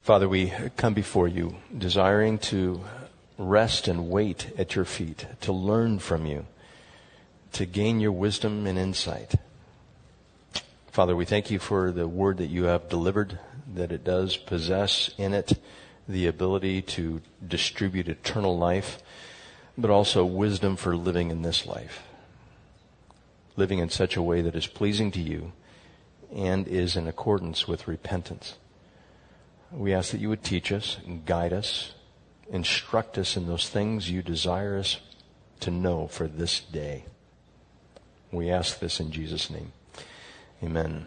Father, we come before you desiring to rest and wait at your feet, to learn from you, to gain your wisdom and insight. Father, we thank you for the word that you have delivered, that it does possess in it the ability to distribute eternal life, but also wisdom for living in this life, living in such a way that is pleasing to you and is in accordance with repentance. We ask that you would teach us and guide us, instruct us in those things you desire us to know for this day. We ask this in Jesus' name. Amen.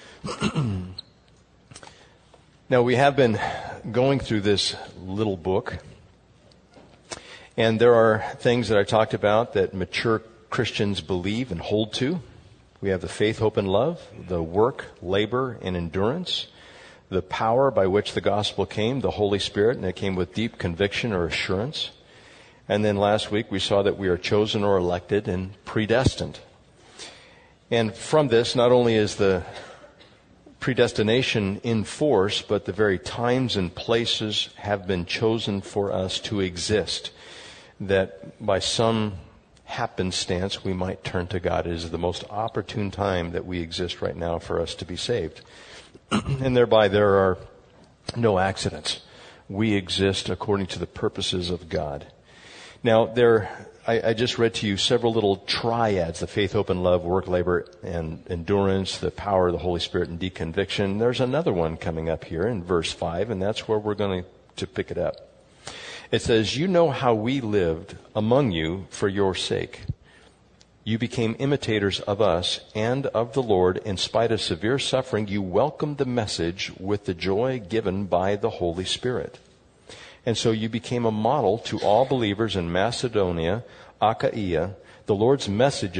Now, we have been going through this little book, and there are things that I talked about that mature Christians believe and hold to. We have the faith, hope, and love, the work, labor, and endurance, the power by which the gospel came, the Holy Spirit, and it came with deep conviction or assurance. And then last week we saw that we are chosen or elected and predestined. And from this, not only is the predestination in force, but the very times and places have been chosen for us to exist, that by some happenstance we might turn to God. It is the most opportune time that we exist right now for us to be saved. And thereby there are no accidents. We exist according to the purposes of God. Now, I just read to you several little triads: the faith, hope, and love, work, labor, and endurance, the power of the Holy Spirit, and deconviction. There's another one coming up here in verse 5, and that's where we're going to pick it up. It says, "You know how we lived among you for your sake. You became imitators of us and of the Lord. In spite of severe suffering, you welcomed the message with the joy given by the Holy Spirit. And so you became a model to all believers in Macedonia, Achaia. The Lord's message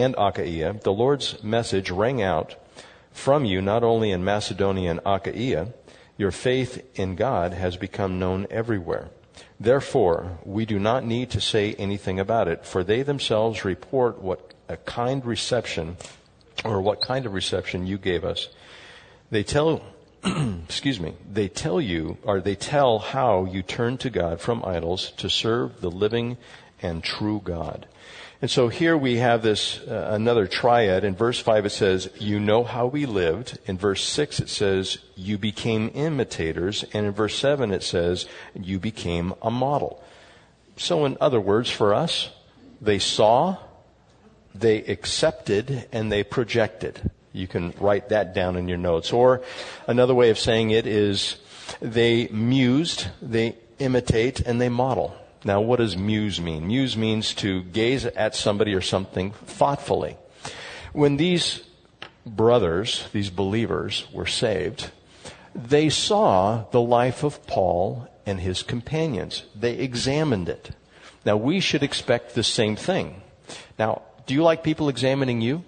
rang out from you not only in Macedonia and Achaia. Your faith in God has become known everywhere. Therefore, we do not need to say anything about it, for they themselves report what kind of reception you gave us. They tell they tell how you turned to God from idols to serve the living and true God." And so here we have this another triad. In verse 5 it says, "You know how we lived." In verse 6 it says, "You became imitators." And in verse 7 it says, "You became a model." So in other words, for us, they saw, they accepted, and they projected. You can write that down in your notes. Or another way of saying it is they mused, they imitate, and they model. Now, what does muse mean? Muse means to gaze at somebody or something thoughtfully. When these brothers, these believers, were saved, they saw the life of Paul and his companions. They examined it. Now, we should expect the same thing. Now, do you like people examining you?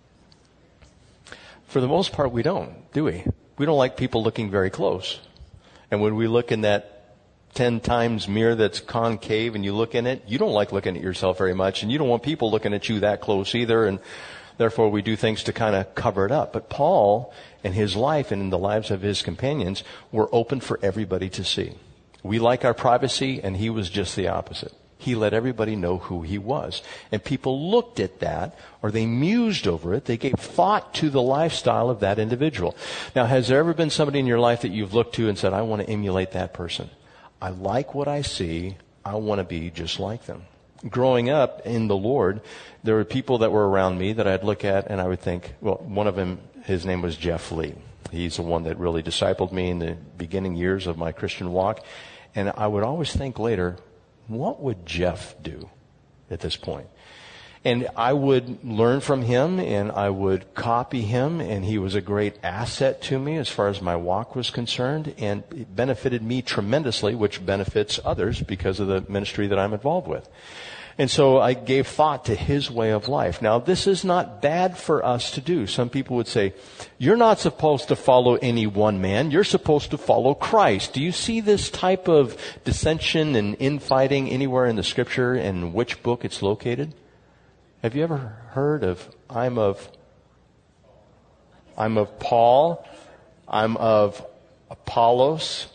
For the most part, we don't, do we? We don't like people looking very close. And when we look in that 10 times mirror that's concave and you look in it, you don't like looking at yourself very much, and you don't want people looking at you that close either, and therefore we do things to kind of cover it up. But Paul and his life and in the lives of his companions were open for everybody to see. We like our privacy, and he was just the opposite. He let everybody know who he was. And people looked at that, or they mused over it. They gave thought to the lifestyle of that individual. Now, has there ever been somebody in your life that you've looked to and said, "I want to emulate that person. I like what I see. I want to be just like them"? Growing up in the Lord, there were people that were around me that I'd look at and I would think, well, one of them, his name was Jeff Lee. He's the one that really discipled me in the beginning years of my Christian walk. And I would always think later, what would Jeff do at this point? And I would learn from him, and I would copy him, and he was a great asset to me as far as my walk was concerned, and it benefited me tremendously, which benefits others because of the ministry that I'm involved with. And so I gave thought to his way of life. Now, this is not bad for us to do. Some people would say, "You're not supposed to follow any one man. You're supposed to follow Christ." Do you see this type of dissension and infighting anywhere in the Scripture, and which book it's located? Have you ever heard of I'm of Paul, I'm of Apollos,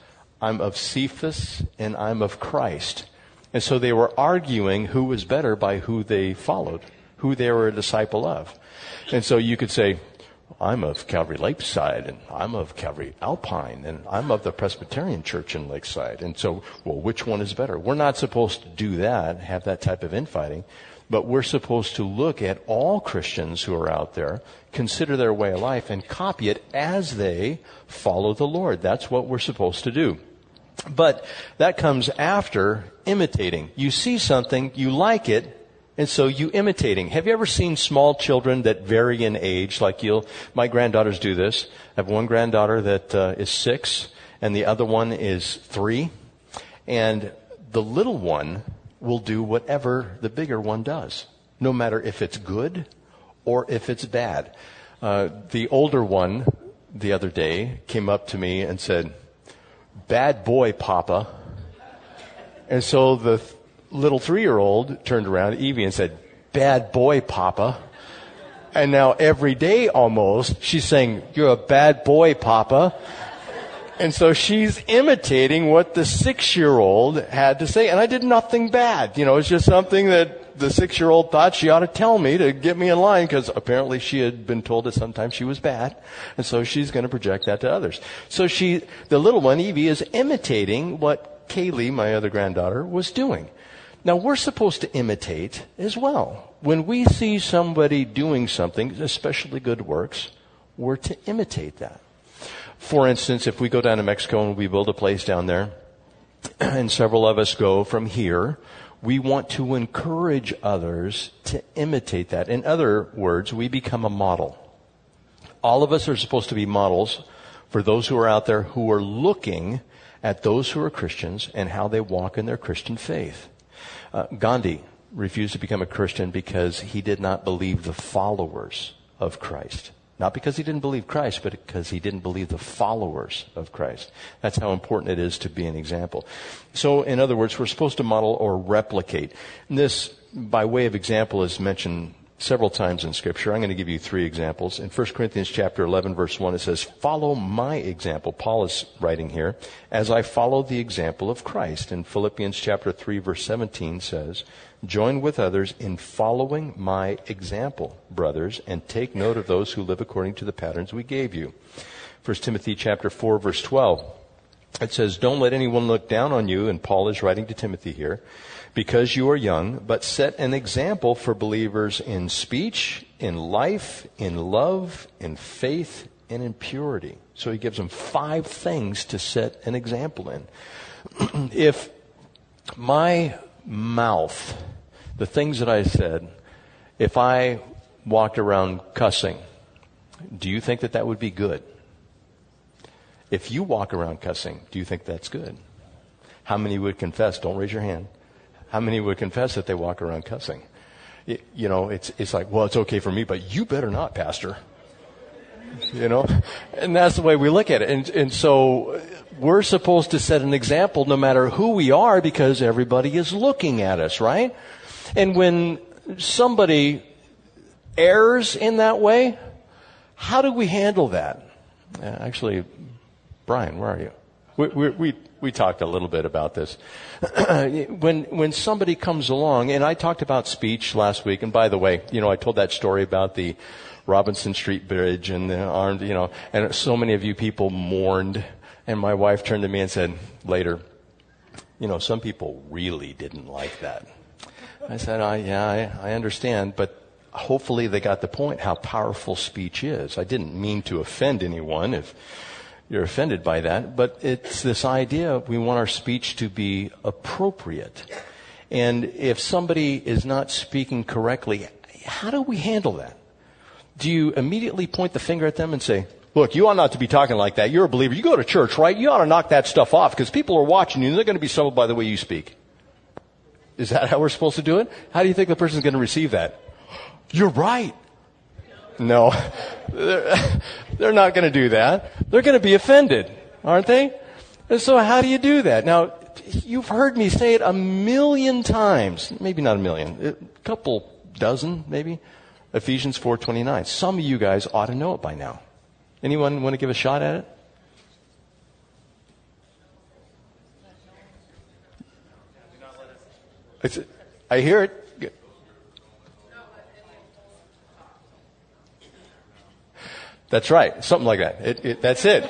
I'm of Cephas, and I'm of Christ. And so they were arguing who was better by who they followed, who they were a disciple of. And so you could say, I'm of Calvary Lakeside, and I'm of Calvary Alpine, and I'm of the Presbyterian Church in Lakeside. And so, well, which one is better? We're not supposed to do that, have that type of infighting, but we're supposed to look at all Christians who are out there, consider their way of life, and copy it as they follow the Lord. That's what we're supposed to do. But that comes after imitating. You see something, you like it, and so you imitating. Have you ever seen small children that vary in age? My granddaughters do this. I have one granddaughter that is 6, and the other one is 3. And the little one will do whatever the bigger one does, no matter if it's good or if it's bad. The older one, the other day, came up to me and said, "Bad boy, Papa." And so the little 3-year-old turned around, Evie, and said, "Bad boy, Papa." And now every day almost, she's saying, "You're a bad boy, Papa." And so she's imitating what the 6-year-old had to say. And I did nothing bad. It's just something that the 6-year-old thought she ought to tell me to get me in line, because apparently she had been told that sometimes she was bad. And so she's going to project that to others. So the little one, Evie, is imitating what Kaylee, my other granddaughter, was doing. Now, we're supposed to imitate as well. When we see somebody doing something, especially good works, we're to imitate that. For instance, if we go down to Mexico and we build a place down there, and several of us go from here, we want to encourage others to imitate that. In other words, we become a model. All of us are supposed to be models for those who are out there who are looking at those who are Christians and how they walk in their Christian faith. Gandhi refused to become a Christian because he did not believe the followers of Christ. Not because he didn't believe Christ, but because he didn't believe the followers of Christ. That's how important it is to be an example. So, in other words, we're supposed to model or replicate. And this, by way of example, is mentioned several times in Scripture. I'm going to give you 3 examples. In 1 Corinthians chapter 11, verse 1, it says, "Follow my example." Paul is writing here, "as I follow the example of Christ." And Philippians chapter 3, verse 17 says, "Join with others in following my example, brothers, and take note of those who live according to the patterns we gave you." 1 Timothy chapter 4, verse 12, it says, "Don't let anyone look down on you," and Paul is writing to Timothy here, "because you are young, but set an example for believers in speech, in life, in love, in faith, and in purity." So he gives them 5 things to set an example in. If my mouth, the things that I said, if I walked around cussing, do you think that would be good? If you walk around cussing, do you think that's good? How many would confess? Don't raise your hand. How many would confess that they walk around cussing? It's like, well, it's okay for me, but you better not, Pastor. And that's the way we look at it. And so we're supposed to set an example no matter who we are, because everybody is looking at us, right? And when somebody errs in that way, how do we handle that? Actually, Brian, where are you? We talked a little bit about this. When somebody comes along, and I talked about speech last week, and by the way, I told that story about the Robinson Street Bridge and the armed, and so many of you people mourned, and my wife turned to me and said later, some people really didn't like that. I said, I understand, but hopefully they got the point how powerful speech is. I didn't mean to offend anyone if you're offended by that, but it's this idea we want our speech to be appropriate. And if somebody is not speaking correctly, how do we handle that? Do you immediately point the finger at them and say, "Look, you ought not to be talking like that. You're a believer. You go to church, right? You ought to knock that stuff off because people are watching you and they're going to be troubled by the way you speak"? Is that how we're supposed to do it? How do you think the person's going to receive that? You're right. No, they're not going to do that. They're going to be offended, aren't they? And so how do you do that? Now, you've heard me say it 1,000,000 times. Maybe not 1,000,000. A couple dozen, maybe. Ephesians 4:29. Some of you guys ought to know it by now. Anyone want to give a shot at it? I hear it. That's right. Something like that. That's it.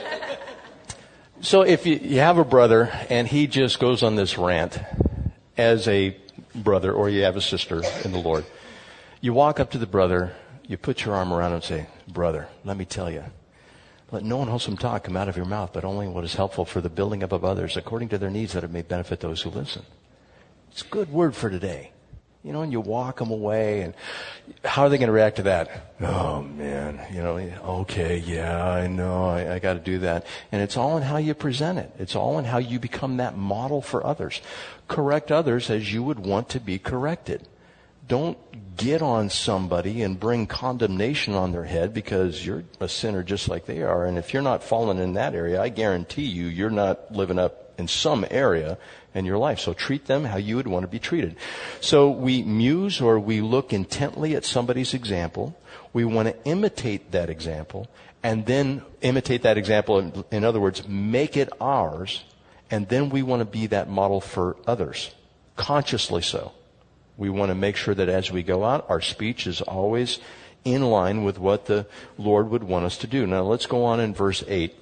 So if you have a brother and he just goes on this rant as a brother, or you have a sister in the Lord, you walk up to the brother, you put your arm around him and say, brother, let me tell you, let no unwholesome talk come out of your mouth, but only what is helpful for the building up of others according to their needs, that it may benefit those who listen. It's a good word for today. You know, and you walk them away, and how are they going to react to that? Oh, man, okay, yeah, I know, I got to do that. And it's all in how you present it. It's all in how you become that model for others. Correct others as you would want to be corrected. Don't get on somebody and bring condemnation on their head because you're a sinner just like they are. And if you're not falling in that area, I guarantee you're not living up in some area in your life. So treat them how you would want to be treated. So we muse, or we look intently at somebody's example. We want to imitate that example, and then imitate that example. In other words, make it ours. And then we want to be that model for others, consciously so. We want to make sure that as we go out, our speech is always in line with what the Lord would want us to do. Now let's go on in verse 8.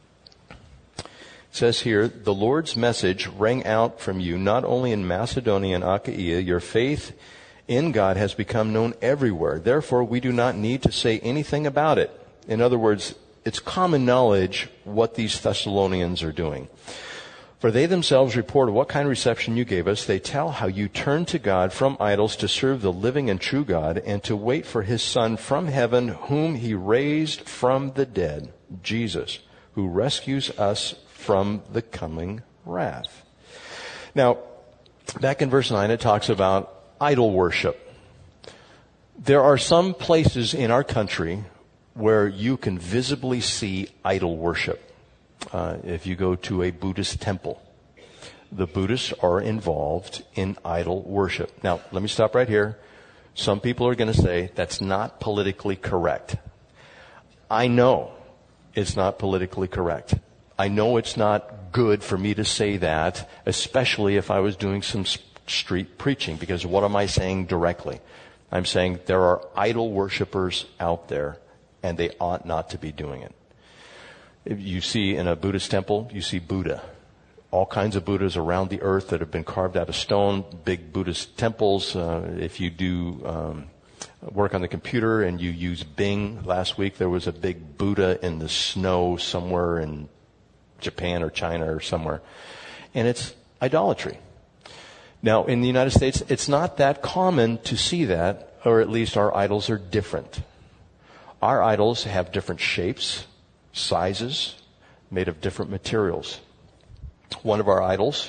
It says here, the Lord's message rang out from you not only in Macedonia and Achaia. Your faith in God has become known everywhere. Therefore, we do not need to say anything about it. In other words, it's common knowledge what these Thessalonians are doing. For they themselves report what kind of reception you gave us. They tell how you turned to God from idols to serve the living and true God, and to wait for his Son from heaven, whom he raised from the dead, Jesus, who rescues us from the coming wrath. Now, back in verse 9, it talks about idol worship. There are some places in our country where you can visibly see idol worship. If you go to a Buddhist temple, the Buddhists are involved in idol worship. Now, let me stop right here. Some people are going to say that's not politically correct. I know it's not politically correct. I know it's not good for me to say that, especially if I was doing some street preaching, because what am I saying directly? I'm saying there are idol worshipers out there, and they ought not to be doing it. If you see in a Buddhist temple, you see Buddha. All kinds of Buddhas around the earth that have been carved out of stone, big Buddhist temples. If you do work on the computer and you use Bing, last week there was a big Buddha in the snow somewhere in Japan or China or somewhere. And it's idolatry. Now, in the United States, it's not that common to see that, or at least our idols are different. Our idols have different shapes, sizes, made of different materials. One of our idols,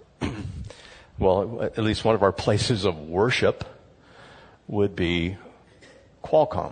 well, at least one of our places of worship would be Qualcomm.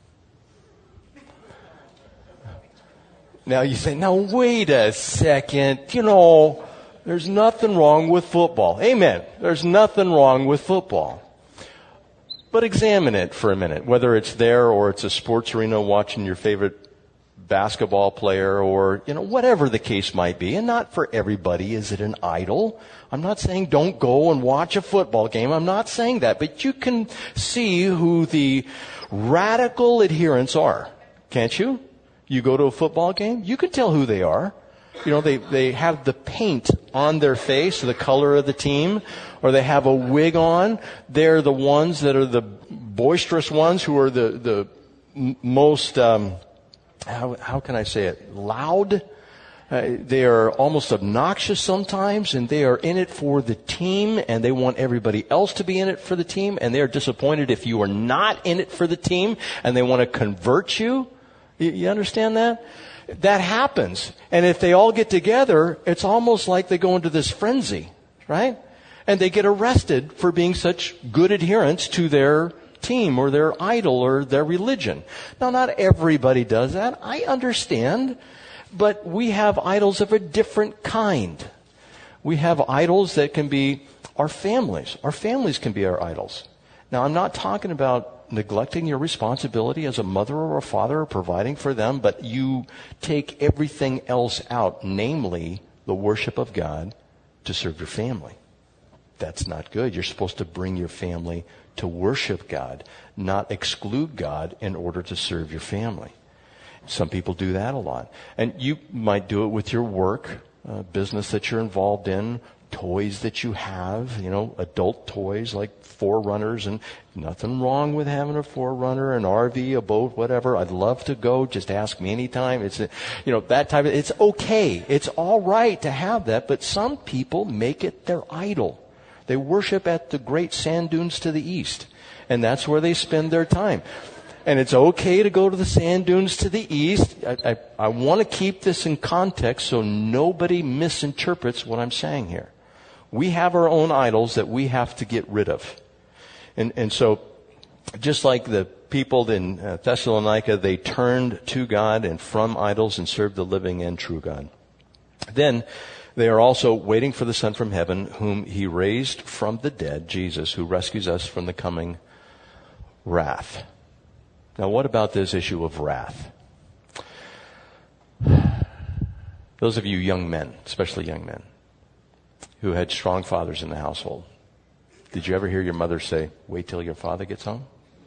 Now you say, now wait a second, there's nothing wrong with football. Amen. There's nothing wrong with football. But examine it for a minute, whether it's there or it's a sports arena watching your favorite basketball player, or, whatever the case might be. And not for everybody is it an idol. I'm not saying don't go and watch a football game. I'm not saying that. But you can see who the radical adherents are, can't you? You go to a football game, you can tell who they are. They have the paint on their face, the color of the team, or they have a wig on. They're the ones that are the boisterous ones, who are the most, how can I say it? Loud. They are almost obnoxious sometimes, and they are in it for the team, and they want everybody else to be in it for the team, and they are disappointed if you are not in it for the team, and they want to convert you. You understand that? That happens. And if they all get together, it's almost like they go into this frenzy, right? And they get arrested for being such good adherents to their team or their idol or their religion. Now, not everybody does that. I understand. But we have idols of a different kind. We have idols that can be our families. Our families can be our idols. Now, I'm not talking about neglecting your responsibility as a mother or a father or providing for them, but you take everything else out, namely the worship of God, to serve your family. That's not good. You're supposed to bring your family to worship God, not exclude God in order to serve your family. Some people do that a lot. And you might do it with your work, business that you're involved in, toys that you have, adult toys like Forerunners, and nothing wrong with having a Forerunner, an RV, a boat, whatever. I'd love to go. Just ask me anytime. It's, that type of, it's okay. It's all right to have that, but some people make it their idol. They worship at the great sand dunes to the east, and that's where they spend their time. And it's okay to go to the sand dunes to the east. I want to keep this in context so nobody misinterprets what I'm saying here. We have our own idols that we have to get rid of. And so, just like the people in Thessalonica, they turned to God and from idols and served the living and true God. Then, they are also waiting for the Son from heaven, whom he raised from the dead, Jesus, who rescues us from the coming wrath. Now, what about this issue of wrath? Those of you young men, especially young men, who had strong fathers in the household, did you ever hear your mother say, wait till your father gets home?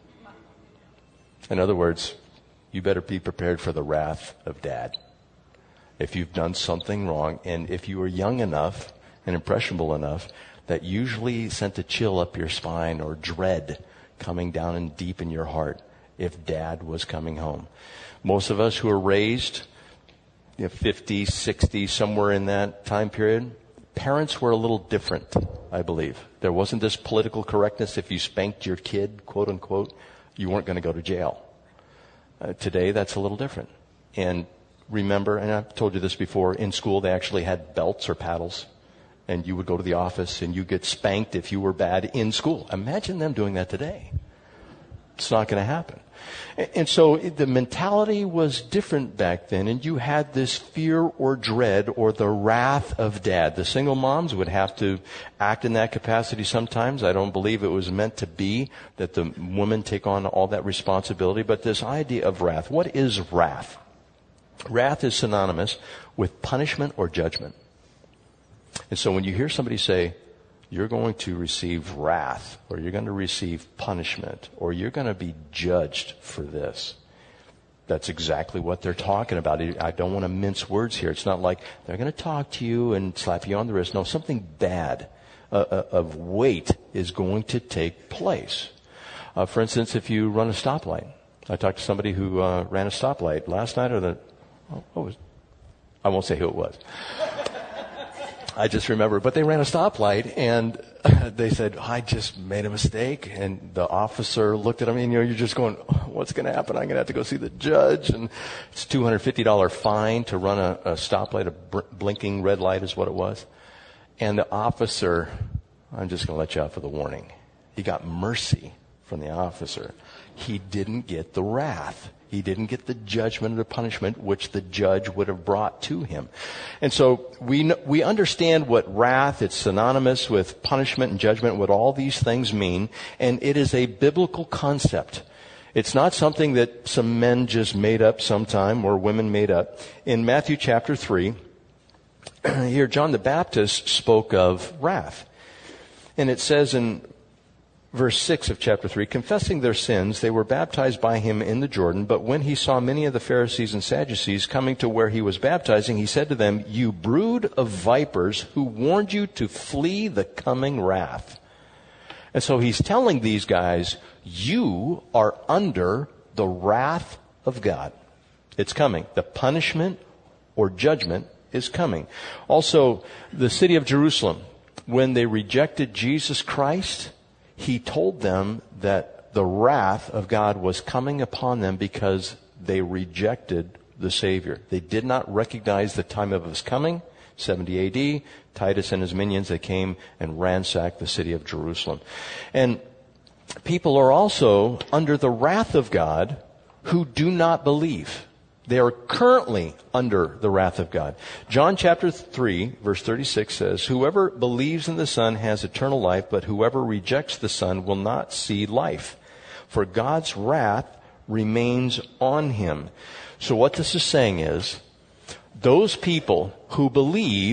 In other words, you better be prepared for the wrath of dad. If you've done something wrong, and if you were young enough and impressionable enough, that usually sent a chill up your spine or dread coming down and deep in your heart if dad was coming home. Most of us who were raised 50, 60, somewhere in that time period, parents were a little different, I believe. There wasn't this political correctness. If you spanked your kid, quote unquote, you weren't going to go to jail. Today, that's a little different. And remember, and I've told you this before, in school they actually had belts or paddles. And you would go to the office and you get spanked if you were bad in school. Imagine them doing that today. It's not going to happen. And so the mentality was different back then, and you had this fear or dread or the wrath of dad. The single moms would have to act in that capacity sometimes. I don't believe it was meant to be that the women take on all that responsibility, but this idea of wrath. What is wrath? Wrath is synonymous with punishment or judgment. And so when you hear somebody say, you're going to receive wrath, or you're going to receive punishment, or you're going to be judged for this, that's exactly what they're talking about. I don't want to mince words here. It's not like they're going to talk to you and slap you on the wrist. No, something bad of weight is going to take place. For instance, if you run a stoplight. I talked to somebody who ran a stoplight last night, I won't say who it was. I just remember, but they ran a stoplight, and they said, I just made a mistake. And the officer looked at them, and you're just going, what's going to happen? I'm going to have to go see the judge. And it's $250 fine to run a stoplight, a blinking red light is what it was. And the officer, I'm just going to let you out for the warning. He got mercy from the officer. He didn't get the wrath. He didn't get the judgment or the punishment which the judge would have brought to him. And so we understand what wrath, it's synonymous with punishment and judgment, what all these things mean, and it is a biblical concept. It's not something that some men just made up sometime or women made up. In Matthew chapter 3, here John the Baptist spoke of wrath. And it says in Verse 6 of chapter 3, confessing their sins, they were baptized by him in the Jordan. But when he saw many of the Pharisees and Sadducees coming to where he was baptizing, he said to them, you brood of vipers, who warned you to flee the coming wrath. And so he's telling these guys, you are under the wrath of God. It's coming. The punishment or judgment is coming. Also, the city of Jerusalem, when they rejected Jesus Christ, he told them that the wrath of God was coming upon them because they rejected the Savior. They did not recognize the time of his coming, 70 AD. Titus and his minions, they came and ransacked the city of Jerusalem. And people are also under the wrath of God who do not believe. They are currently under the wrath of God. John chapter 3, verse 36 says, whoever believes in the Son has eternal life, but whoever rejects the Son will not see life. For God's wrath remains on him. So what this is saying is, those people who believe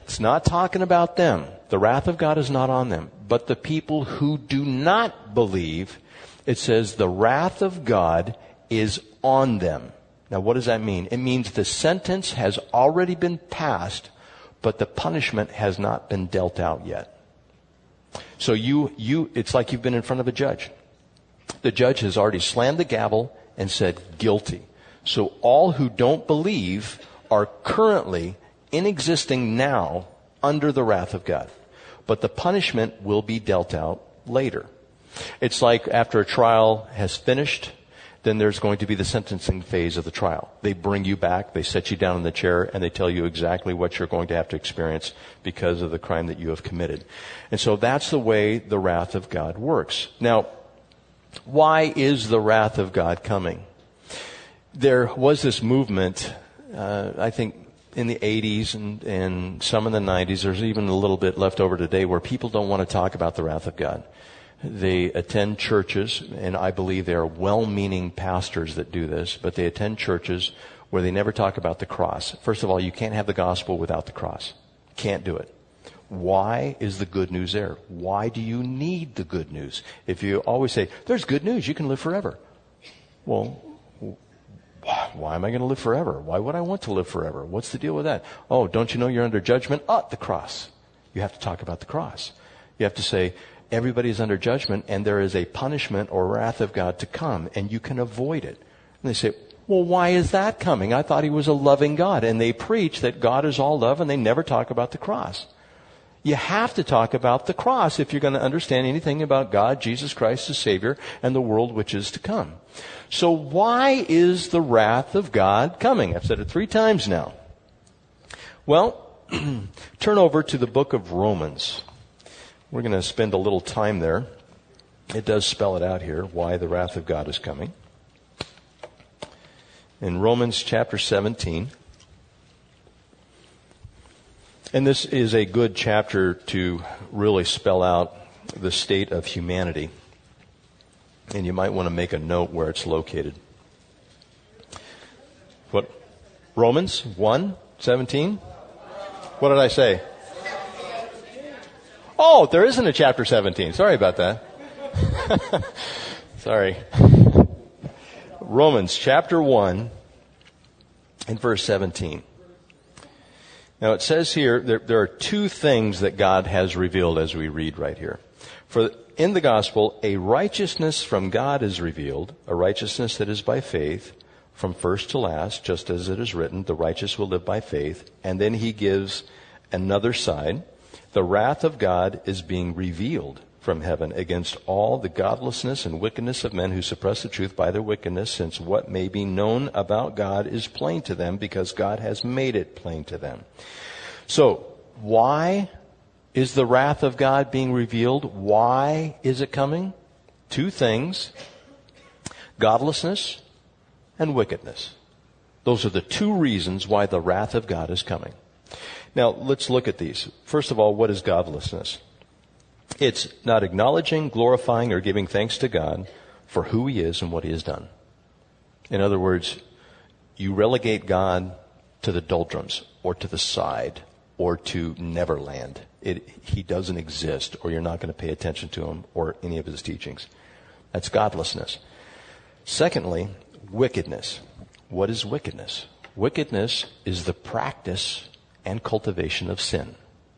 It's not talking about them. The wrath of God is not on them. But the people who do not believe, it says the wrath of God is on them. Now, what does that mean? It means the sentence has already been passed, but the punishment has not been dealt out yet. So it's like you've been in front of a judge. The judge has already slammed the gavel and said guilty. So all who don't believe are currently in existing now under the wrath of God. But the punishment will be dealt out later. It's like after a trial has finished, then there's going to be the sentencing phase of the trial. They bring you back, they set you down in the chair, and they tell you exactly what you're going to have to experience because of the crime that you have committed. And so that's the way the wrath of God works. Now, why is the wrath of God coming? There was this movement, I think, in the 80s and some in the 90s. There's even a little bit left over today where people don't want to talk about the wrath of God. They attend churches, and I believe they are well-meaning pastors that do this, but they attend churches where they never talk about the cross. First of all, you can't have the gospel without the cross. Can't do it. Why is the good news there? Why do you need the good news? If you always say, there's good news, you can live forever. Well, why am I going to live forever? Why would I want to live forever? What's the deal with that? Oh, don't you know you're under judgment? The cross. You have to talk about the cross. You have to say, everybody is under judgment, and there is a punishment or wrath of God to come, and you can avoid it. And they say, well, why is that coming? I thought he was a loving God. And they preach that God is all love, and they never talk about the cross. You have to talk about the cross if you're going to understand anything about God, Jesus Christ, the Savior, and the world which is to come. So why is the wrath of God coming? I've said it 3 times now. Well, turn over to the book of Romans. We're going to spend a little time there. It does spell it out here, why the wrath of God is coming. In Romans chapter 17. And this is a good chapter to really spell out the state of humanity. And you might want to make a note where it's located. What? Romans 1:17? What did I say? Oh, there isn't a chapter 17. Sorry about that. Sorry. Romans chapter 1 and verse 17. Now it says here, there are 2 things that God has revealed as we read right here. For in the gospel, a righteousness from God is revealed, a righteousness that is by faith, from first to last, just as it is written, the righteous will live by faith. And then he gives another side. The wrath of God is being revealed from heaven against all the godlessness and wickedness of men who suppress the truth by their wickedness, since what may be known about God is plain to them because God has made it plain to them. So, why is the wrath of God being revealed? Why is it coming? 2 things. Godlessness and wickedness. Those are the 2 reasons why the wrath of God is coming. Now, let's look at these. First of all, what is godlessness? It's not acknowledging, glorifying, or giving thanks to God for who he is and what he has done. In other words, you relegate God to the doldrums or to the side or to Neverland. He doesn't exist, or you're not going to pay attention to him or any of his teachings. That's godlessness. Secondly, wickedness. What is wickedness? Wickedness is the practice and cultivation of sin.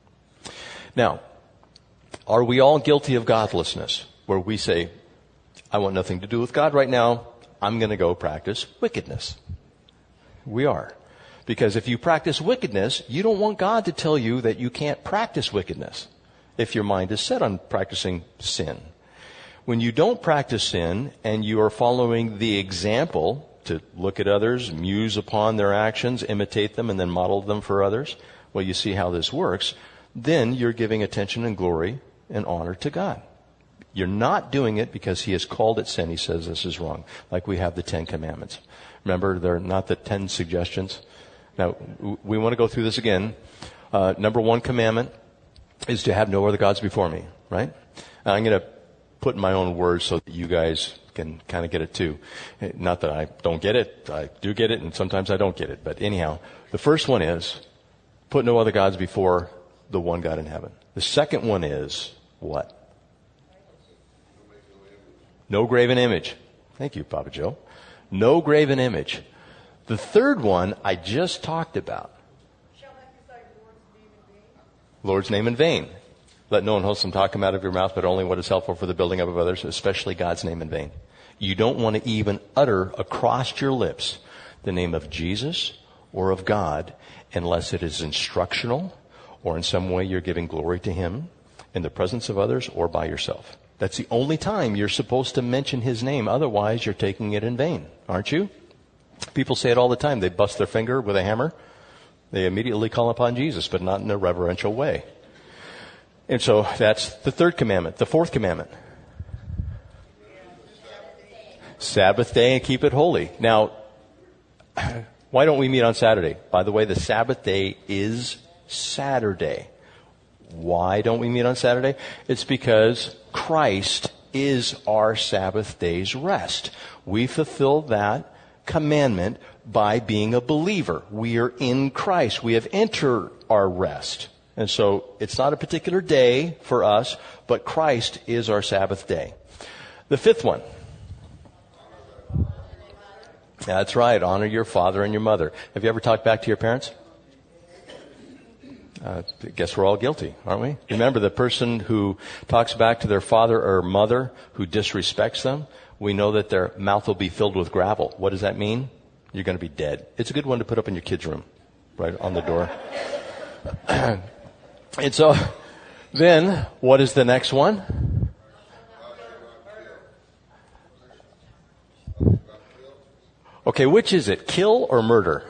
Now, are we all guilty of godlessness, where we say, I want nothing to do with God right now, I'm going to go practice wickedness? We are. Because if you practice wickedness, you don't want God to tell you that you can't practice wickedness if your mind is set on practicing sin. When you don't practice sin and you are following the example to look at others, muse upon their actions, imitate them, and then model them for others, well, you see how this works, then you're giving attention and glory and honor to God. You're not doing it because he has called it sin. He says this is wrong. Like we have the 10 commandments. Remember, they're not the 10 suggestions. Now, we want to go through this again. Number 1 commandment is to have no other gods before me, right? I'm going to put in my own words so that you guys can kind of get it too. Not that I don't get it. I do get it, and sometimes I don't get it. But anyhow, the first one is put no other gods before the one God in heaven. The second one is what? No graven image. Thank you, Papa Joe. No graven image. The third one I just talked about. Shall not recite Lord's name in vain? Lord's name in vain. Let no unwholesome talk come out of your mouth, but only what is helpful for the building up of others, especially God's name in vain. You don't want to even utter across your lips the name of Jesus or of God unless it is instructional or in some way you're giving glory to Him in the presence of others or by yourself. That's the only time you're supposed to mention His name. Otherwise, you're taking it in vain, aren't you? People say it all the time. They bust their finger with a hammer. They immediately call upon Jesus, but not in a reverential way. And so that's the third commandment. The fourth commandment. Sabbath day and keep it holy. Now, why don't we meet on Saturday? By the way, the Sabbath day is Saturday. Why don't we meet on Saturday? It's because Christ is our Sabbath day's rest. We fulfill that commandment by being a believer. We are in Christ. We have entered our rest. And so it's not a particular day for us, but Christ is our Sabbath day. The fifth one. That's right. Honor your father and your mother. Have you ever talked back to your parents? I guess we're all guilty, aren't we? Remember, the person who talks back to their father or mother who disrespects them, we know that their mouth will be filled with gravel. What does that mean? You're going to be dead. It's a good one to put up in your kids' room, right on the door. And so, then, what is the next one? Okay, which is it? Kill or murder?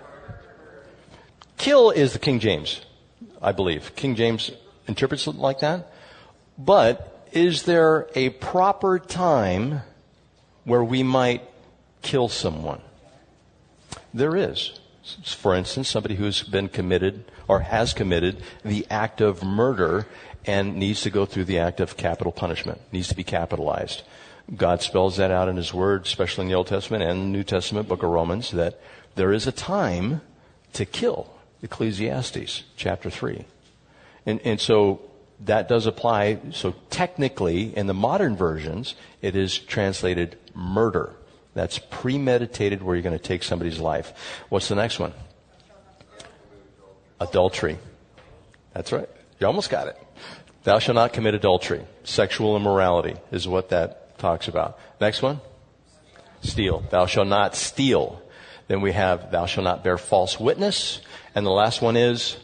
Kill is the King James, I believe. King James interprets it like that. But is there a proper time where we might kill someone? There is. For instance, somebody who's been committed or has committed the act of murder and needs to go through the act of capital punishment, needs to be capitalized. God spells that out in His Word, especially in the Old Testament and the New Testament, book of Romans, that there is a time to kill. Ecclesiastes, chapter 3. And so that does apply. So technically, in the modern versions, it is translated murder. That's premeditated where you're going to take somebody's life. What's the next one? Adultery. That's right. You almost got it. Thou shalt not commit adultery. Sexual immorality is what that talks about. Next one? Steal. Thou shalt not steal. Then we have thou shalt not bear false witness. And the last one is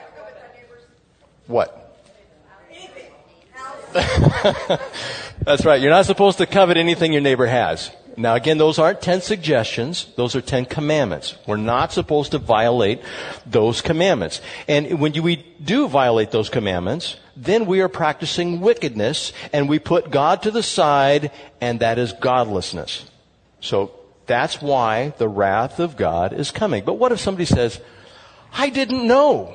what? That's right. You're not supposed to covet anything your neighbor has. Now again, those aren't 10 suggestions. Those are 10 commandments. We're not supposed to violate those commandments. And when we do violate those commandments, then we are practicing wickedness and we put God to the side, and that is godlessness. So that's why the wrath of God is coming. But what if somebody says, I didn't know?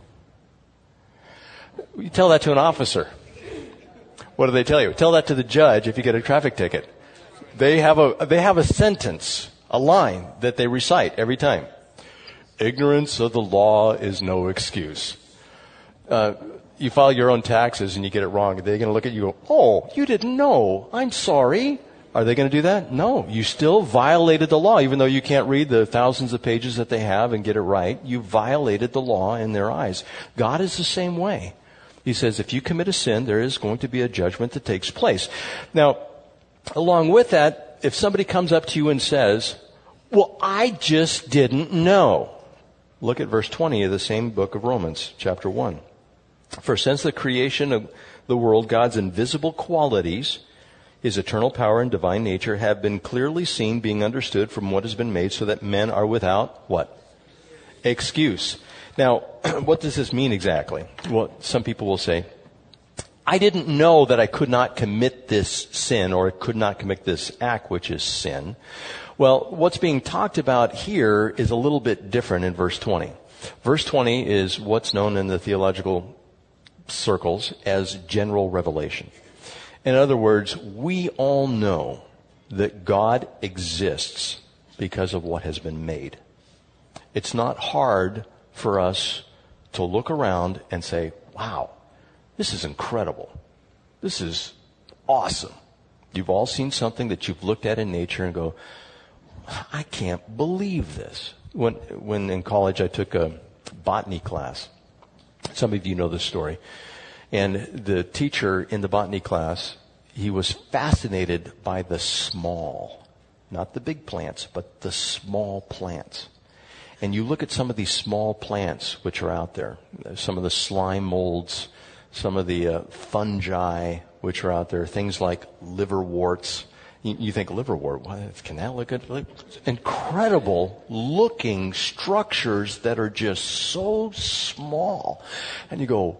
You tell that to an officer. What do they tell you? Tell that to the judge if you get a traffic ticket. They have a sentence, a line that they recite every time. Ignorance of the law is no excuse. You file your own taxes and you get it wrong. They're going to look at you and go, oh, you didn't know. I'm sorry. Are they going to do that? No. You still violated the law, even though you can't read the thousands of pages that they have and get it right. You violated the law in their eyes. God is the same way. He says, if you commit a sin, there is going to be a judgment that takes place. Now, along with that, if somebody comes up to you and says, well, I just didn't know. Look at verse 20 of the same book of Romans, chapter 1. For since the creation of the world, God's invisible qualities, His eternal power and divine nature have been clearly seen, being understood from what has been made, so that men are without what? Excuse. Now, what does this mean exactly? Well, some people will say, I didn't know that I could not commit this sin or could not commit this act, which is sin. Well, what's being talked about here is a little bit different in verse 20. Verse 20 is what's known in the theological circles as general revelation. In other words, we all know that God exists because of what has been made. It's not hard for us to look around and say, wow, this is incredible. This is awesome. You've all seen something that you've looked at in nature and go, I can't believe this. When in college I took a botany class. Some of you know this story. And the teacher in the botany class, he was fascinated by the small, not the big plants, but the small plants. And you look at some of these small plants which are out there, some of the slime molds, some of the fungi which are out there, things like liverworts. You think liverwort, can that look good? Incredible looking structures that are just so small. And you go,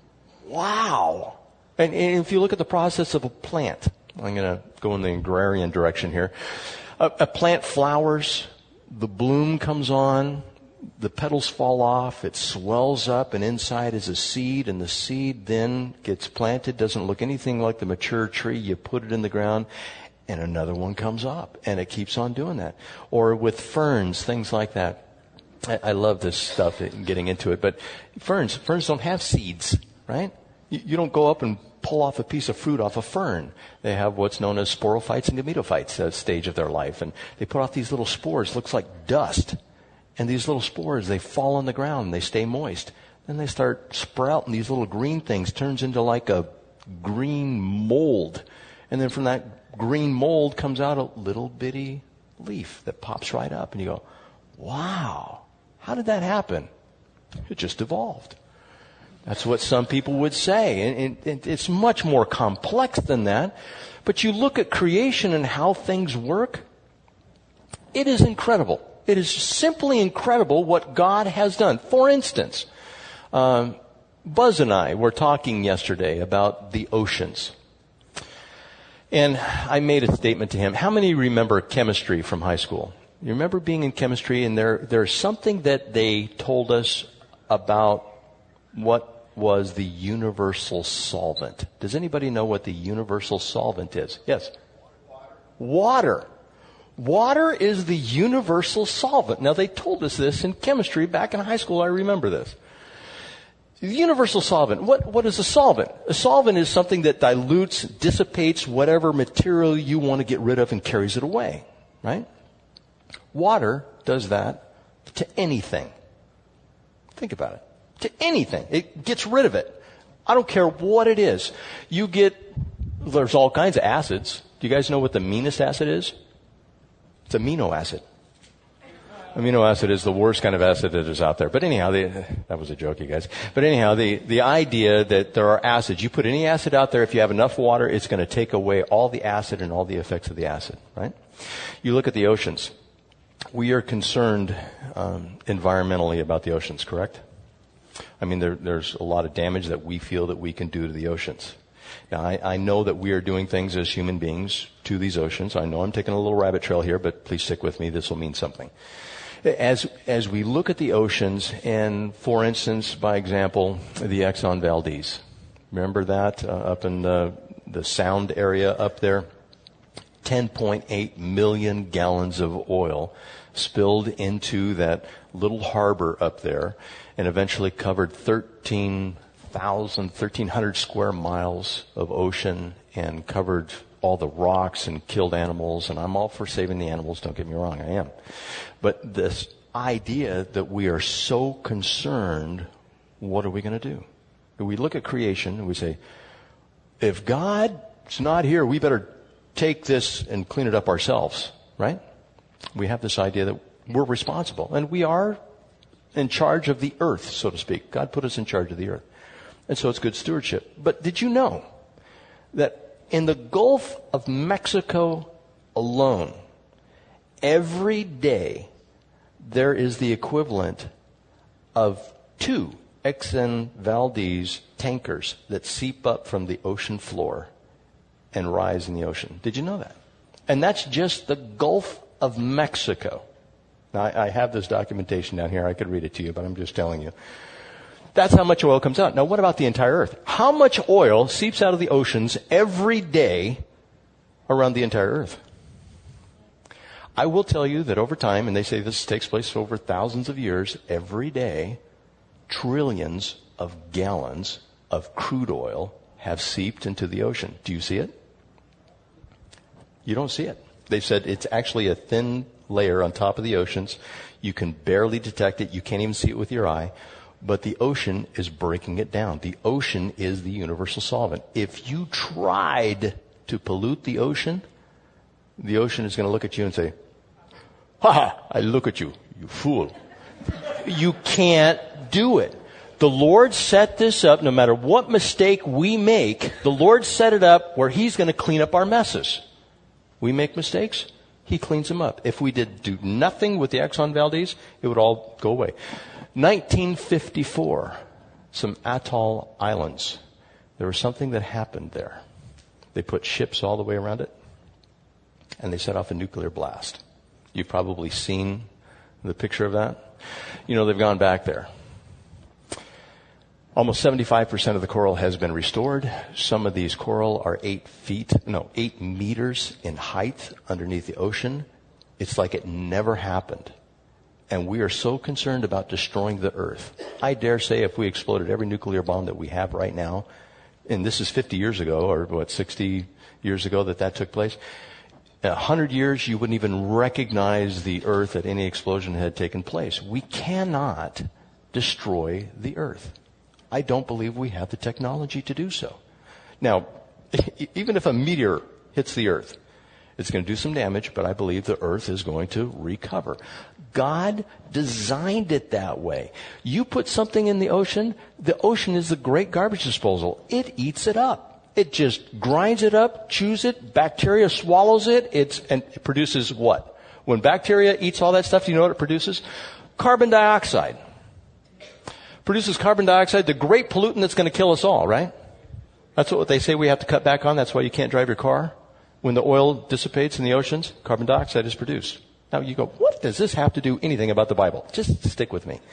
wow. And if you look at the process of a plant, I'm going to go in the agrarian direction here. A plant flowers, the bloom comes on, the petals fall off, it swells up, and inside is a seed, and the seed then gets planted, doesn't look anything like the mature tree. You put it in the ground, and another one comes up, and it keeps on doing that. Or with ferns, things like that. I love this stuff, getting into it, but ferns don't have seeds, right? You don't go up and pull off a piece of fruit off a fern. They have what's known as sporophytes and gametophytes at a stage of their life, and they put off these little spores, looks like dust. And these little spores, they fall on the ground, and they stay moist. Then they start sprouting these little green things, turns into like a green mold. And then from that green mold comes out a little bitty leaf that pops right up. And you go, wow, how did that happen? It just evolved. That's what some people would say. And it's much more complex than that. But you look at creation and how things work, it is incredible. It is simply incredible what God has done. For instance, Buzz and I were talking yesterday about the oceans. And I made a statement to him. How many remember chemistry from high school? You remember being in chemistry, and there's something that they told us about what was the universal solvent. Does anybody know what the universal solvent is? Yes? Water. Water is the universal solvent. Now, they told us this in chemistry back in high school. I remember this. The universal solvent. What is a solvent? A solvent is something that dilutes, dissipates whatever material you want to get rid of and carries it away, right? Water does that to anything. Think about it. To anything. It gets rid of it. I don't care what it is. There's all kinds of acids. Do you guys know what the meanest acid is? It's amino acid. Amino acid is the worst kind of acid that is out there. But anyhow, that was a joke, you guys. But anyhow, the idea that there are acids, you put any acid out there, if you have enough water, it's going to take away all the acid and all the effects of the acid, right? You look at the oceans. We are concerned environmentally about the oceans, correct? I mean, there's a lot of damage that we feel that we can do to the oceans. Now, I know that we are doing things as human beings to these oceans. I know I'm taking a little rabbit trail here, but please stick with me. This will mean something. As we look at the oceans, and for instance, by example, the Exxon Valdez. Remember that up in the Sound area up there? 10.8 million gallons of oil spilled into that little harbor up there and eventually covered 1,300 square miles of ocean and covered all the rocks and killed animals. And I'm all for saving the animals, don't get me wrong, I am. But this idea that we are so concerned, what are we going to do? We look at creation and we say, if God's not here, we better take this and clean it up ourselves, right? We have this idea that we're responsible, and we are in charge of the earth, so to speak. God put us in charge of the earth. And so it's good stewardship. But did you know that in the Gulf of Mexico alone, every day there is the equivalent of 2 Exxon Valdez tankers that seep up from the ocean floor and rise in the ocean. Did you know that? And that's just the Gulf of Mexico. Now, I have this documentation down here. I could read it to you, but I'm just telling you. That's how much oil comes out. Now, what about the entire earth? How much oil seeps out of the oceans every day around the entire earth? I will tell you that over time, and they say this takes place over thousands of years, every day, trillions of gallons of crude oil have seeped into the ocean. Do you see it? You don't see it. They said it's actually a thin layer on top of the oceans. You can barely detect it. You can't even see it with your eye. But the ocean is breaking it down. The ocean is the universal solvent. If you tried to pollute the ocean is going to look at you and say, "Ha ha, I look at you, you fool." You can't do it. The Lord set this up. No matter what mistake we make, the Lord set it up where He's going to clean up our messes. We make mistakes, He cleans them up. If we did do nothing with the Exxon Valdez, it would all go away. 1954, some atoll islands. There was something that happened there. They put ships all the way around it, and they set off a nuclear blast. You've probably seen the picture of that. You know, they've gone back there. Almost 75% of the coral has been restored. Some of these coral are 8 meters in height underneath the ocean. It's like it never happened. And we are so concerned about destroying the earth. I dare say if we exploded every nuclear bomb that we have right now, and this is 50 years ago, or 60 years ago that took place, in 100 years you wouldn't even recognize the earth that any explosion had taken place. We cannot destroy the earth. I don't believe we have the technology to do so. Now, even if a meteor hits the earth, it's going to do some damage, but I believe the earth is going to recover. God designed it that way. You put something in the ocean is the great garbage disposal. It eats it up. It just grinds it up, chews it, bacteria swallows it, and it produces what? When bacteria eats all that stuff, do you know what it produces? Carbon dioxide. Produces carbon dioxide, the great pollutant that's going to kill us all, right? That's what they say we have to cut back on. That's why you can't drive your car. When the oil dissipates in the oceans, carbon dioxide is produced. Now you go, what does this have to do anything about the Bible? Just stick with me.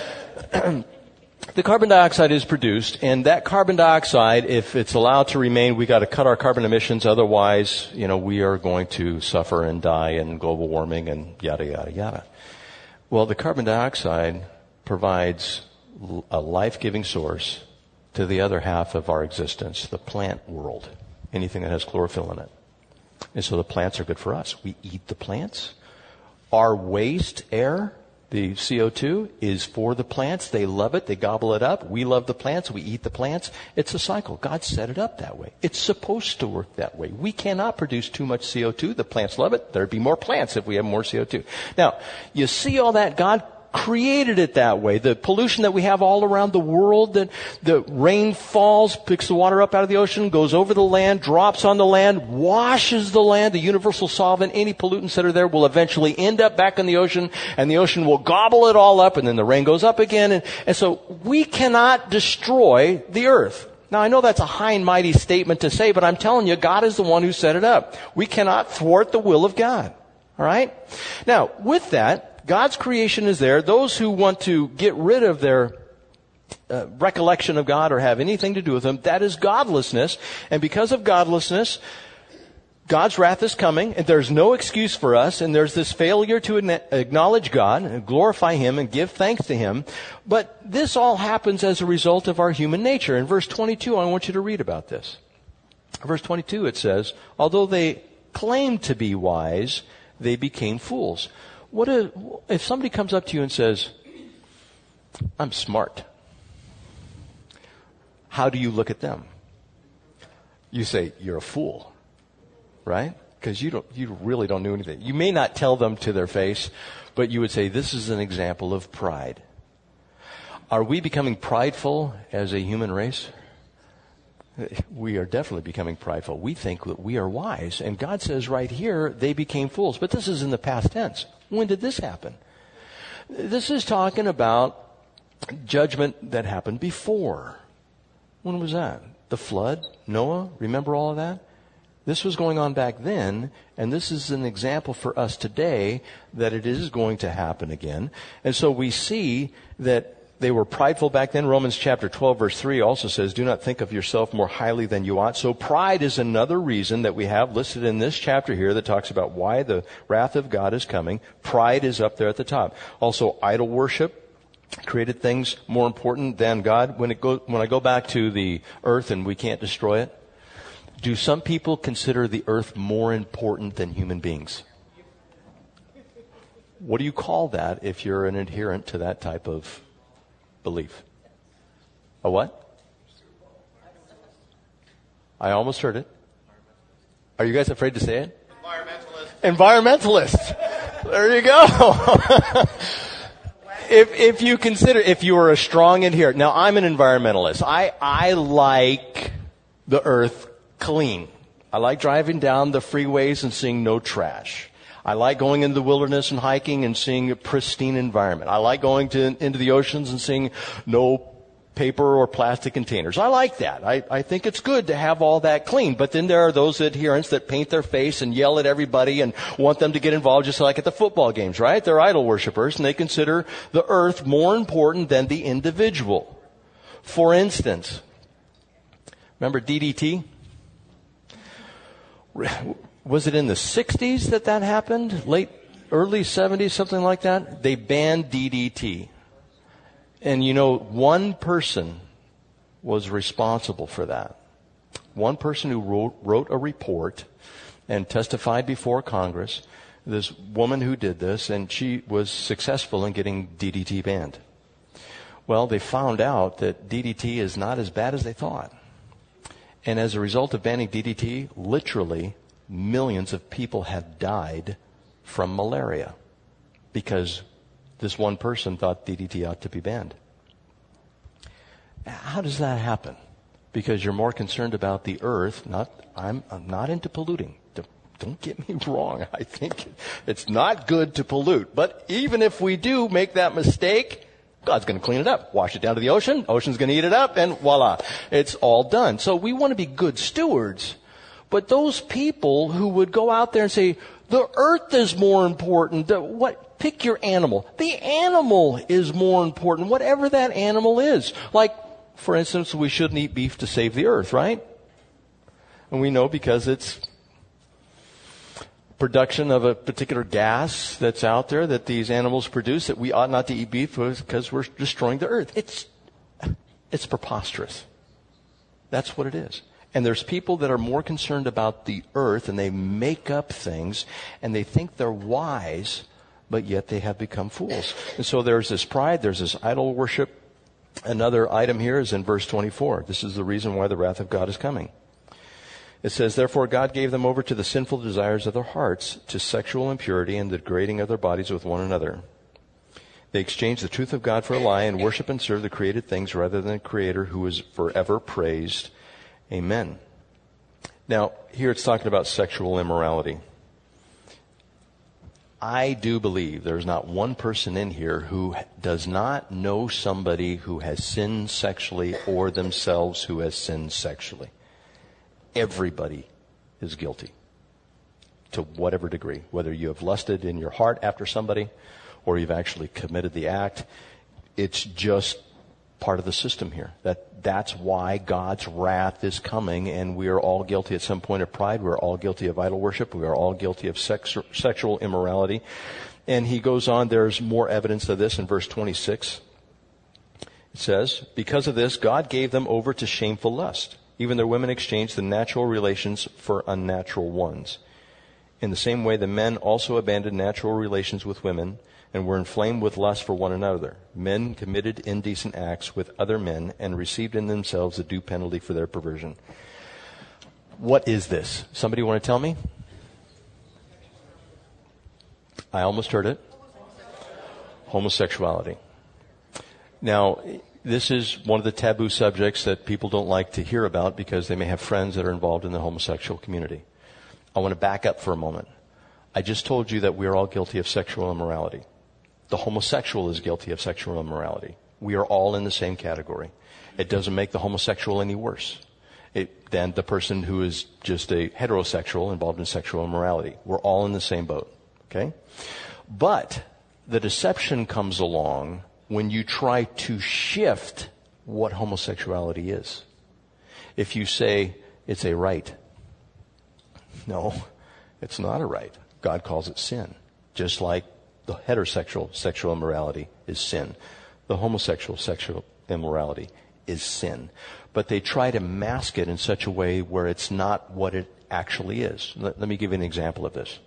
The carbon dioxide is produced, and that carbon dioxide, if it's allowed to remain, we got to cut our carbon emissions. Otherwise, we are going to suffer and die in global warming and yada, yada, yada. Well, the carbon dioxide provides a life-giving source to the other half of our existence, the plant world, anything that has chlorophyll in it. And so the plants are good for us. We eat the plants. Our waste air, the CO2, is for the plants. They love it. They gobble it up. We love the plants. We eat the plants. It's a cycle. God set it up that way. It's supposed to work that way. We cannot produce too much CO2. The plants love it. There'd be more plants if we have more CO2. Now, you see all that? God created it that way. The pollution that we have all around the world, that the rain falls, picks the water up out of the ocean, goes over the land, drops on the land, washes the land, the universal solvent, any pollutants that are there will eventually end up back in the ocean, and the ocean will gobble it all up, and then the rain goes up again. And so we cannot destroy the earth. Now, I know that's a high and mighty statement to say, but I'm telling you, God is the one who set it up. We cannot thwart the will of God. All right? Now, with that, God's creation is there. Those who want to get rid of their recollection of God or have anything to do with Him, that is godlessness. And because of godlessness, God's wrath is coming, and there's no excuse for us, and there's this failure to acknowledge God and glorify Him and give thanks to Him. But this all happens as a result of our human nature. In verse 22, I want you to read about this. Verse 22, it says, although they claimed to be wise, they became fools. If somebody comes up to you and says, I'm smart, how do you look at them? You say, you're a fool, right? Because you really don't know anything. You may not tell them to their face, but you would say, this is an example of pride. Are we becoming prideful as a human race? We are definitely becoming prideful. We think that we are wise. And God says right here, they became fools. But this is in the past tense. When did this happen? This is talking about judgment that happened before. When was that? The flood? Noah? Remember all of that? This was going on back then, and this is an example for us today that it is going to happen again. And so we see that they were prideful back then. Romans chapter 12 verse 3 also says, do not think of yourself more highly than you ought. So pride is another reason that we have listed in this chapter here that talks about why the wrath of God is coming. Pride is up there at the top. Also idol worship. created things more important than God? When I go back to the earth and we can't destroy it, do some people consider the earth more important than human beings? What do you call that if you're an adherent to that type of belief? A what? I almost heard it. Are you guys afraid to say it? Environmentalist. There you go. If you consider, if you are a strong adherent. Now, I'm an environmentalist. I like the earth clean. I like driving down the freeways and seeing no trash. I like going into the wilderness and hiking and seeing a pristine environment. I like going into the oceans and seeing no paper or plastic containers. I like that. I think it's good to have all that clean. But then there are those adherents that paint their face and yell at everybody and want them to get involved, just like at the football games, right? They're idol worshipers, and they consider the earth more important than the individual. For instance, remember DDT? Was it in the 60s that happened? Early 70s, something like that? They banned DDT. And you know, one person was responsible for that. One person who wrote a report and testified before Congress. This woman who did this, and she was successful in getting DDT banned. Well, they found out that DDT is not as bad as they thought. And as a result of banning DDT, literally millions of people have died from malaria because this one person thought DDT ought to be banned. How does that happen? Because you're more concerned about the earth. I'm not into polluting. Don't get me wrong. I think it's not good to pollute. But even if we do make that mistake, God's going to clean it up. Wash it down to the ocean. Ocean's going to eat it up, and voila. It's all done. So we want to be good stewards. But those people who would go out there and say, the earth is more important. Pick your animal. The animal is more important, whatever that animal is. Like, for instance, we shouldn't eat beef to save the earth, right? And we know because it's production of a particular gas that's out there that these animals produce that we ought not to eat beef because we're destroying the earth. It's preposterous. That's what it is. And there's people that are more concerned about the earth, and they make up things, and they think they're wise, but yet they have become fools. And so there's this pride, there's this idol worship. Another item here is in verse 24. This is the reason why the wrath of God is coming. It says, therefore God gave them over to the sinful desires of their hearts, to sexual impurity and the degrading of their bodies with one another. They exchanged the truth of God for a lie and worship and serve the created things rather than the Creator, who is forever praised. Amen. Now, here it's talking about sexual immorality. I do believe there's not one person in here who does not know somebody who has sinned sexually or themselves who has sinned sexually. Everybody is guilty to whatever degree. Whether you have lusted in your heart after somebody or you've actually committed the act, it's just part of the system here. That's why God's wrath is coming, and we are all guilty at some point of pride. We're all guilty of idol worship. We are all guilty of sexual immorality. And he goes on, there's more evidence of this in verse 26. It says, because of this, God gave them over to shameful lust. Even their women exchanged the natural relations for unnatural ones. In the same way, the men also abandoned natural relations with women and were inflamed with lust for one another. Men committed indecent acts with other men and received in themselves a due penalty for their perversion. What is this? Somebody want to tell me? I almost heard it. Homosexuality. Now, this is one of the taboo subjects that people don't like to hear about because they may have friends that are involved in the homosexual community. I want to back up for a moment. I just told you that we are all guilty of sexual immorality. The homosexual is guilty of sexual immorality. We are all in the same category. It doesn't make the homosexual any worse than the person who is just a heterosexual involved in sexual immorality. We're all in the same boat. Okay? But the deception comes along when you try to shift what homosexuality is. If you say it's a right. No, it's not a right. God calls it sin. Just like the heterosexual sexual immorality is sin. the homosexual sexual immorality is sin. But they try to mask it in such a way where it's not what it actually is. Let me give you an example of this.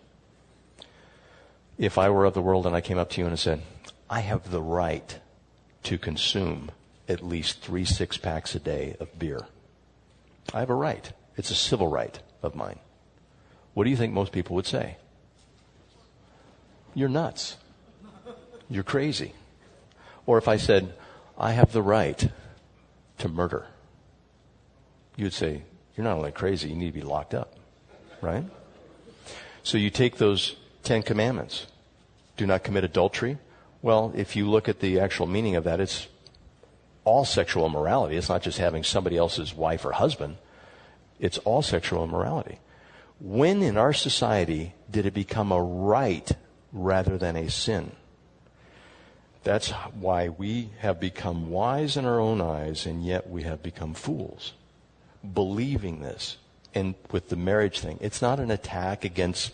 If I were of the world and I came up to you and I said, I have the right to consume at least 3 6-packs a day of beer. I have a right. It's a civil right of mine. What do you think most people would say? You're nuts. You're crazy. Or if I said, I have the right to murder, you'd say, you're not only crazy, you need to be locked up. Right? So you take those 10 commandments. Do not commit adultery. Well, if you look at the actual meaning of that, it's all sexual immorality. It's not just having somebody else's wife or husband. It's all sexual immorality. When in our society did it become a right rather than a sin? That's why we have become wise in our own eyes, and yet we have become fools. Believing this. And with the marriage thing, it's not an attack against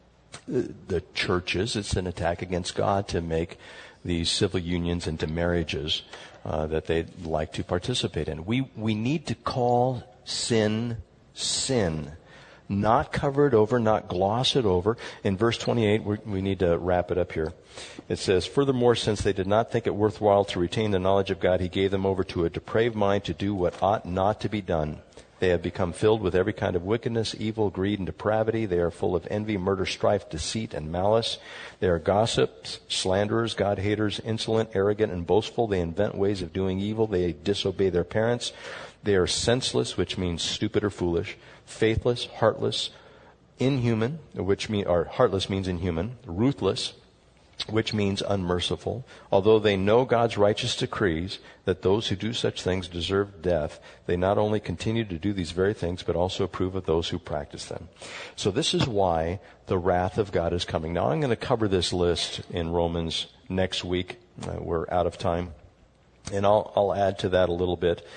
the churches. It's an attack against God to make these civil unions into marriages that they'd like to participate in. We need to call sin, sin. Not cover it over, not gloss it over. In verse 28, we need to wrap it up here. It says, furthermore, since they did not think it worthwhile to retain the knowledge of God, he gave them over to a depraved mind to do what ought not to be done. They have become filled with every kind of wickedness, evil, greed, and depravity. They are full of envy, murder, strife, deceit, and malice. They are gossips, slanderers, God-haters, insolent, arrogant, and boastful. They invent ways of doing evil. They disobey their parents. They are senseless, which means stupid or foolish, faithless, heartless, inhuman, heartless means inhuman, ruthless, which means unmerciful. Although they know God's righteous decrees that those who do such things deserve death, they not only continue to do these very things, but also approve of those who practice them. So this is why the wrath of God is coming. Now I'm going to cover this list in Romans next week. We're out of time. And I'll add to that a little bit.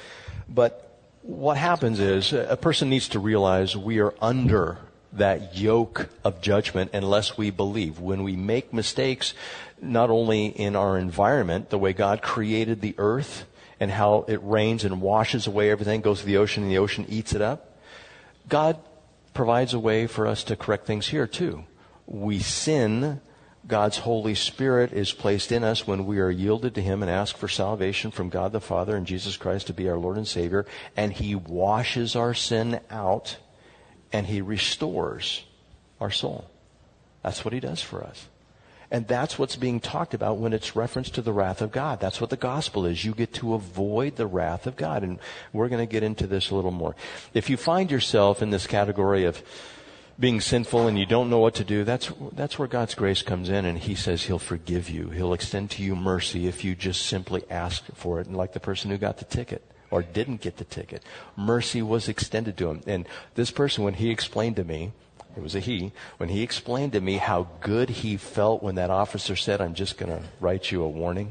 But what happens is a person needs to realize we are under that yoke of judgment unless we believe. When we make mistakes, not only in our environment, the way God created the earth and how it rains and washes away everything, goes to the ocean and the ocean eats it up, God provides a way for us to correct things here too. We sin, God's Holy Spirit is placed in us when we are yielded to Him and ask for salvation from God the Father and Jesus Christ to be our Lord and Savior, and He washes our sin out and He restores our soul. That's what He does for us. And that's what's being talked about when it's reference to the wrath of God. That's what the gospel is. You get to avoid the wrath of God. And we're going to get into this a little more. If you find yourself in this category of being sinful and you don't know what to do, that's where God's grace comes in, and He says He'll forgive you. He'll extend to you mercy if you just simply ask for it. And like the person who got the ticket or didn't get the ticket, mercy was extended to him. And this person, when he explained to me, it was a he, when he explained to me how good he felt when that officer said, I'm just going to write you a warning,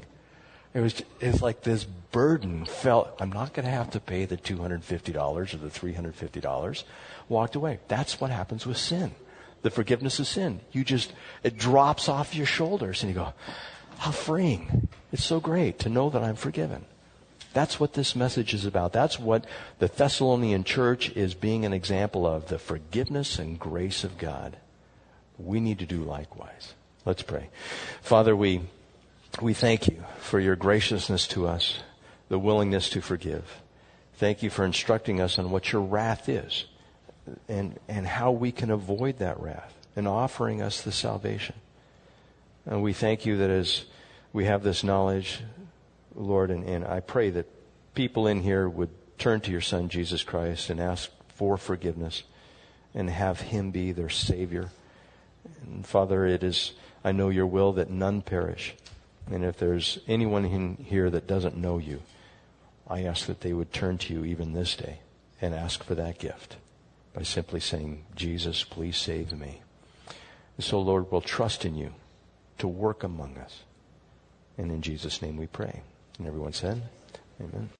it's like this burden felt, I'm not going to have to pay the $250 or the $350, walked away. That's what happens with sin. The forgiveness of sin. It drops off your shoulders and you go, how freeing. It's so great to know that I'm forgiven. That's what this message is about. That's what the Thessalonian church is being an example of, the forgiveness and grace of God. We need to do likewise. Let's pray. Father, we thank you for your graciousness to us, the willingness to forgive. Thank you for instructing us on what your wrath is and how we can avoid that wrath and offering us the salvation. And we thank you that as we have this knowledge, Lord, and I pray that people in here would turn to your Son, Jesus Christ, and ask for forgiveness and have Him be their Savior. And Father, it is, I know your will that none perish. And if there's anyone in here that doesn't know you, I ask that they would turn to you even this day and ask for that gift by simply saying, Jesus, please save me. And so, Lord, we'll trust in you to work among us. And in Jesus' name we pray. And everyone said, amen.